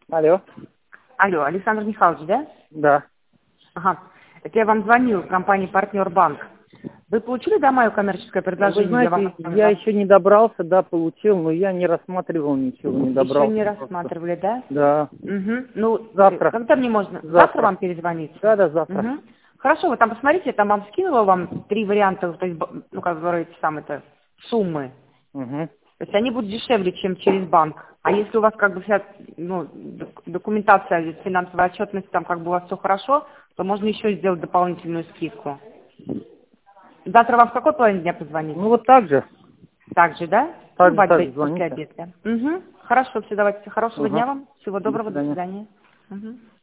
Алло. Алло, Александр Михайлович, да? Да. Ага. Это я вам звонил, компания «Партнер Банк». Вы получили, да, мое коммерческое Вы предложение? Я вам знаете, я еще не добрался, да, получил, но я не рассматривал ничего, не еще добрался не просто. рассматривали, да? Да. Угу. Ну, Завтра. когда мне можно? Завтра Завтра. вам перезвонить? Да, да, завтра. Угу. Хорошо, вы там посмотрите, я там вам скинула вам 3 варианта, то есть, ну, как говорится, там это, суммы. Угу. То есть они будут дешевле, чем через банк. А если у вас как бы вся ну, документация, финансовая отчетность, там как бы у вас все хорошо, то можно еще сделать дополнительную скидку. Завтра вам в какой половине дня позвонить? Ну вот так же. Так же, да? Ну, Так же после звоните. обеда. Угу. Хорошо, все, давайте. Хорошего Угу. дня вам. Всего До доброго, до свидания. свидания. Угу.